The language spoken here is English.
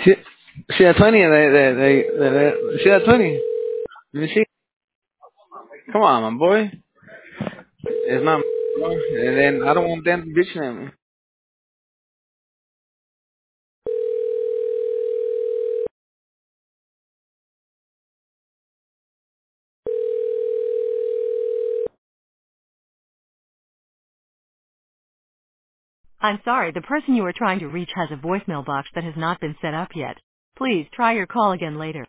See, see that 20? See that 20? Let me see. Come on, my boy. It's not, bro. And then I don't want them bitching at me. I'm sorry, the person you are trying to reach has a voicemail box that has not been set up yet. Please try your call again later.